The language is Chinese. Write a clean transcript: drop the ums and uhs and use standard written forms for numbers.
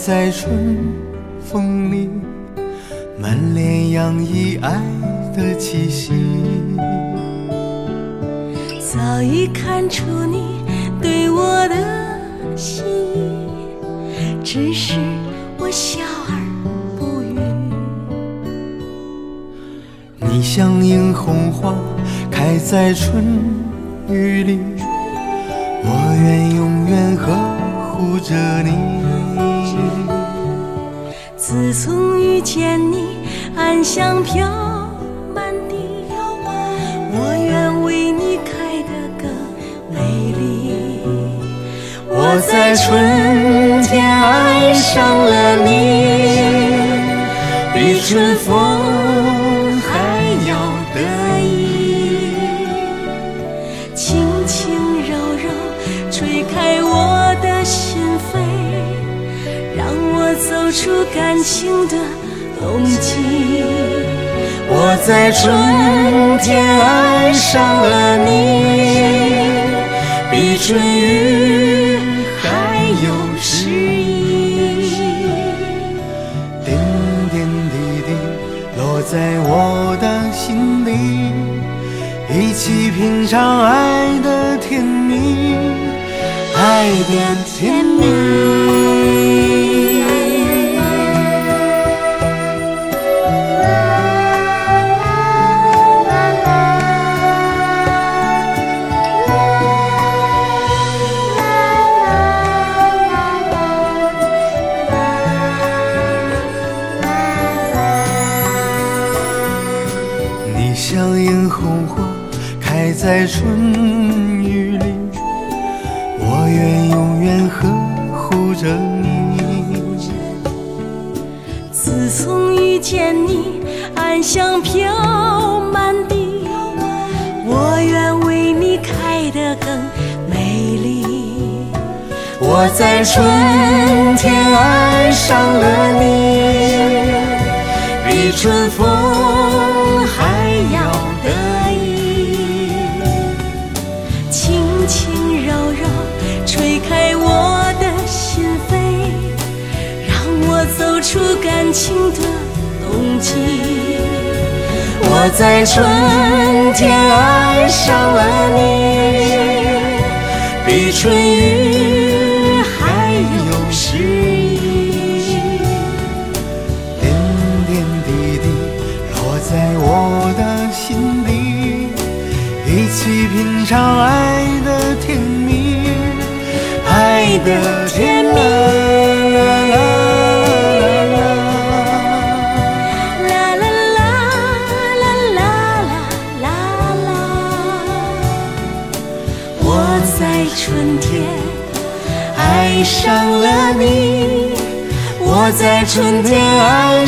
在春风里，满脸洋溢爱的气息。 早已看出你对我的心意，只是我笑而不语。 你像映红花开在春雨里，我愿永远呵护着你。 自从遇见你，暗香飘满地，我愿为你开得更美丽。 我在春天爱上了你，比春风还要得意。 轻轻柔柔吹开我的心扉，让我走出感情的冬季。 我在春天爱上了你，比春雨还有诗意。点点滴滴落在我的心里，一起品尝爱的甜蜜，爱的甜蜜。你像映红花开在春雨里，我愿永远呵护着你。 自从遇见你，暗香飘满地，我愿为你开得更美丽。 我在春天爱上了你，比春风还要得意。 轻轻柔柔吹开我的心扉，让我走出感情的冬季。 我在春天爱上了你，比春雨还有诗意。点点滴滴落在我的心里，一起品尝爱的甜蜜，爱的甜蜜。 春天爱上了你，我在春天爱